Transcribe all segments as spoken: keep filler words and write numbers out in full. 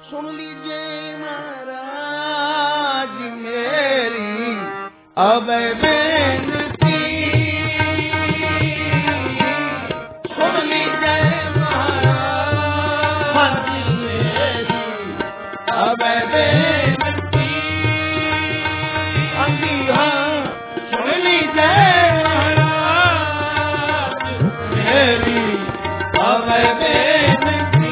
सुन लीजिए महाराज मेरी अब बेनती, सुन लीजिए महाराज मेरी अब बेनती, अंधी हाँ सुन लीजिए महाराज मेरी अब बेनती।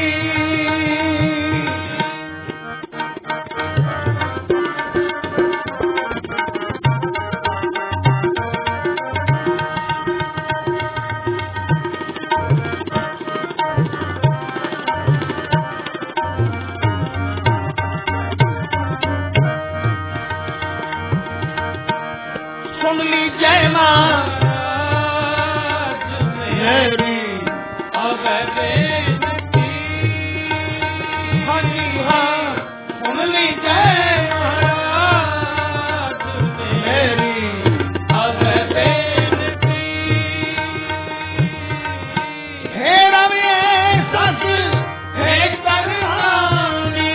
सुन लीजिए महाराज मेरी अब बेनती, हाँ जी हाँ सुन लीजिए महाराज मेरी अब बेनती। हे रवि सस हे करहानी,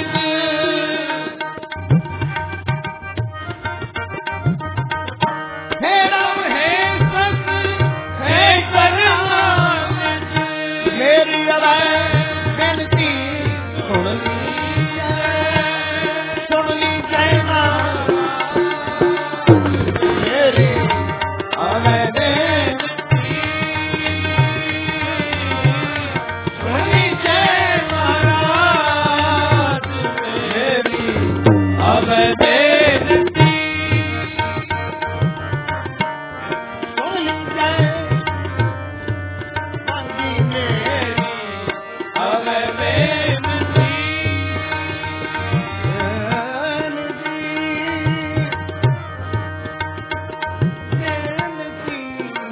हे राम हे सस हे करहानी, मेरी अब बेनती सुन लीजिए, सुन लीजिए महाराज मेरी अब बेनती, सुन लीजिए महाराज मेरी अब बेनती। सुन लीजिए अंधी मेरी अब बेनती, बेनती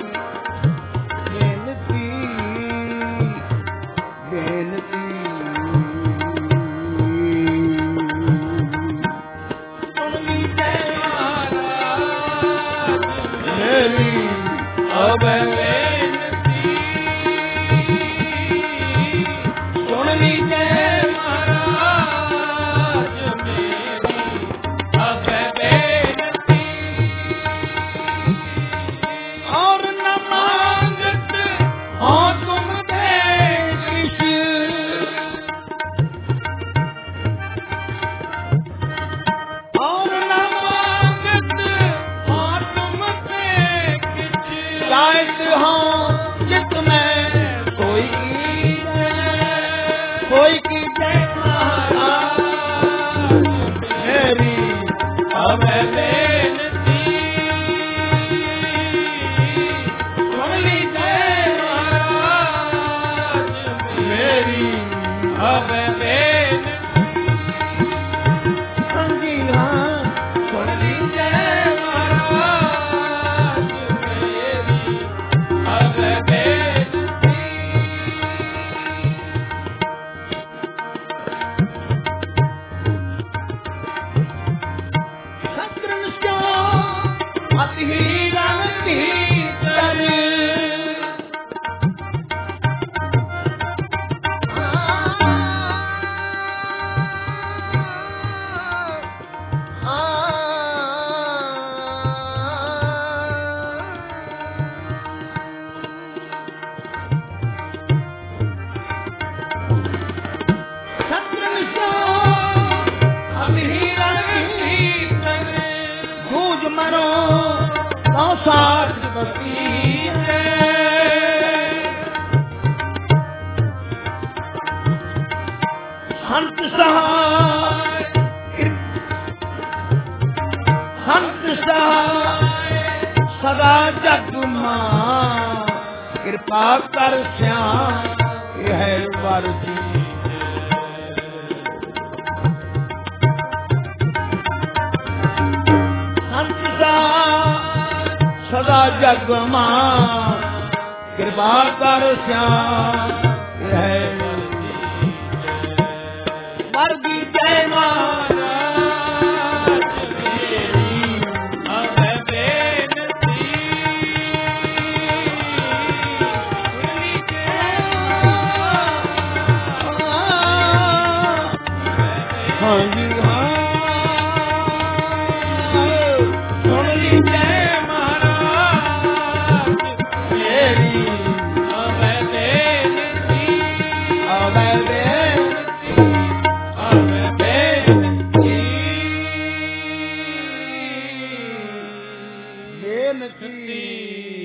बेनती बेनती सुन लीजिए महाराज मेरी अब बेनती, सुन लीजिए महाराज मेरी अब बेनती। और न मांगत हो तुम देश, और न मांगत हो तुम देश, शायद हो जित में कोई की जय, कोई की जय महाराज मेरी अब बेनती, सुन लीजिए महाराज मेरी अब बेनती, हाँ जी हाँ सुन लीजिए महाराज मेरी अब बेनती। शत्रुन क्यों अति रंगती तर, शत्रुन क्यों अति रंगती तर, गूंज मरो सौ साठ बस्ती है, हंस सहाय हंस सहाय सदा जग मां, कृपा कर श्याम यह वर जी। हंस सहाय सदा जग मां, कृपा कर श्याम यह वर्गी जय महाराज मेरी अब बेनती, सुन लीजिए जी हाँ सुन लीजिए महाराज मेरी अवै बेनती अवै बेनती अवै बेनती बेनती